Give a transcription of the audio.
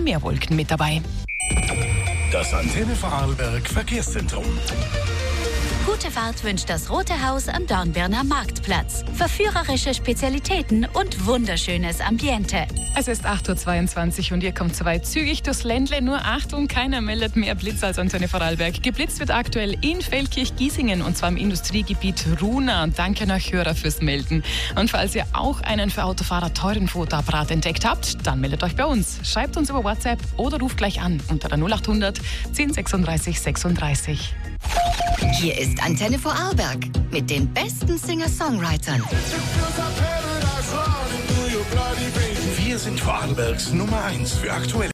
mehr Wolken mit dabei. Das Antenne Vorarlberg Verkehrszentrum. Gute Fahrt wünscht das Rote Haus am Dornbirner Marktplatz. Verführerische Spezialitäten und wunderschönes Ambiente. Es ist 8.22 Uhr und ihr kommt soweit zügig durchs Ländle. Nur Achtung, keiner meldet mehr Blitz als Antenne Vorarlberg. Geblitzt wird aktuell in Feldkirch-Giesingen und zwar im Industriegebiet Runa. Danke an euch Hörer fürs Melden. Und falls ihr auch einen für Autofahrer teuren Fotoapparat entdeckt habt, dann meldet euch bei uns. Schreibt uns über WhatsApp oder ruft gleich an unter der 0800 1036 36. Hier ist Antenne Vorarlberg mit den besten Singer-Songwritern. Wir sind Vorarlbergs Nummer 1 für aktuelle